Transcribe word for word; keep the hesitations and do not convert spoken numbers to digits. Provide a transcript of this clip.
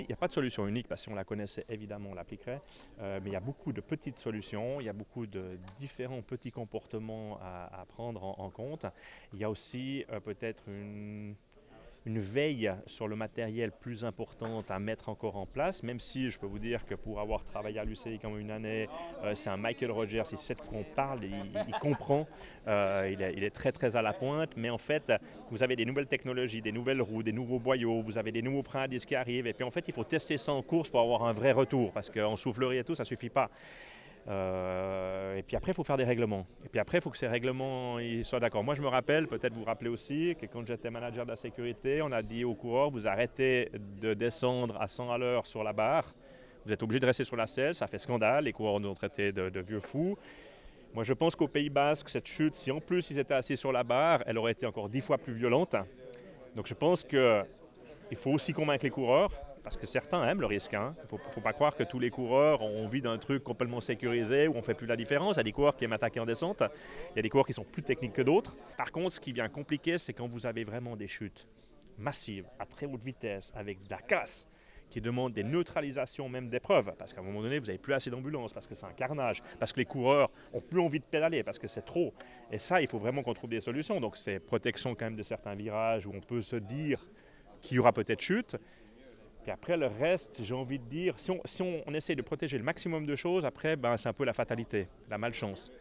Il n'y a pas de solution unique parce que si on la connaissait, évidemment, on l'appliquerait. Euh, mais il y a beaucoup de petites solutions, il y a beaucoup de différents petits comportements à, à prendre en, en compte. Il y a aussi euh, peut-être une, une veille sur le matériel plus importante à mettre encore en place, même si je peux vous dire que pour avoir travaillé à l'U C I comme une année, euh, c'est un Michael Rogers, il sait de quoi on parle, il, il comprend, euh, il, est, il est très très à la pointe, mais en fait, vous avez des nouvelles technologies, des nouvelles roues, des nouveaux boyaux, vous avez des nouveaux freins à disque qui arrivent, et puis en fait, il faut tester ça en course pour avoir un vrai retour, parce qu'en soufflerie et tout, ça ne suffit pas. Euh, et puis après, il faut faire des règlements. Et puis après, il faut que ces règlements ils soient d'accord. Moi, je me rappelle, peut-être vous vous rappelez aussi, que quand j'étais manager de la sécurité, on a dit aux coureurs, vous arrêtez de descendre à cent à l'heure sur la barre. Vous êtes obligé de rester sur la selle, ça fait scandale. Les coureurs nous ont traités de, de vieux fous. Moi, je pense qu'au Pays Basque, cette chute, si en plus ils étaient assis sur la barre, elle aurait été encore dix fois plus violente. Donc je pense que il faut aussi convaincre les coureurs, parce que certains aiment le risque. Hein. Il ne faut, faut pas croire que tous les coureurs ont envie d'un truc complètement sécurisé où on ne fait plus la différence. Il y a des coureurs qui aiment attaquer en descente, il y a des coureurs qui sont plus techniques que d'autres. Par contre, ce qui vient compliquer, c'est quand vous avez vraiment des chutes massives, à très haute vitesse, avec de la casse, qui demandent des neutralisations même d'épreuves, parce qu'à un moment donné, vous n'avez plus assez d'ambulances, parce que c'est un carnage, parce que les coureurs ont plus envie de pédaler, parce que c'est trop. Et ça, il faut vraiment qu'on trouve des solutions. Donc c'est protection quand même de certains virages où on peut se dire qu'il y aura peut-être chute. Puis après, le reste, j'ai envie de dire, si on, si on, on essaie de protéger le maximum de choses, après, ben, c'est un peu la fatalité, la malchance.